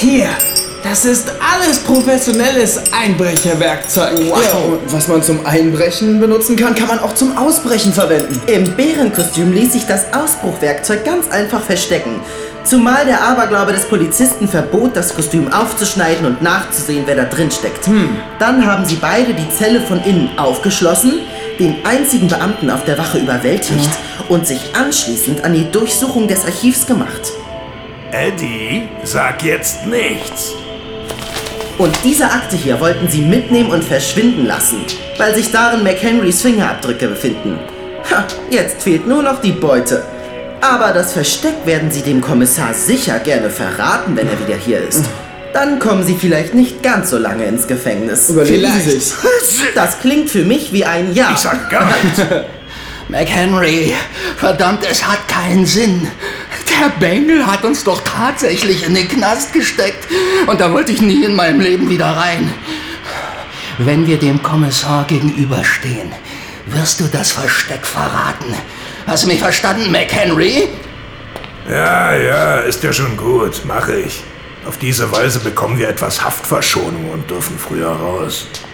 Hier, das ist alles professionelles Einbrecherwerkzeug. Wow. Ja, und was man zum Einbrechen benutzen kann, kann man auch zum Ausbrechen verwenden. Im Bärenkostüm ließ sich das Ausbruchwerkzeug ganz einfach verstecken. Zumal der Aberglaube des Polizisten verbot, das Kostüm aufzuschneiden und nachzusehen, wer da drin steckt. Dann haben sie beide die Zelle von innen aufgeschlossen, den einzigen Beamten auf der Wache überwältigt und sich anschließend an die Durchsuchung des Archivs gemacht. Eddie, sag jetzt nichts. Und diese Akte hier wollten sie mitnehmen und verschwinden lassen, weil sich darin McHenrys Fingerabdrücke befinden. Ha, jetzt fehlt nur noch die Beute. Aber das Versteck werden sie dem Kommissar sicher gerne verraten, wenn er wieder hier ist. Dann kommen sie vielleicht nicht ganz so lange ins Gefängnis. Überlegen Sie sich. Das klingt für mich wie ein Ja. Ich sag gar nichts. McHenry, verdammt, es hat keinen Sinn. Der Bengel hat uns doch tatsächlich in den Knast gesteckt. Und da wollte ich nie in meinem Leben wieder rein. Wenn wir dem Kommissar gegenüberstehen, wirst du das Versteck verraten. Hast du mich verstanden, McHenry? Ja, ist ja schon gut, mache ich. Auf diese Weise bekommen wir etwas Haftverschonung und dürfen früher raus.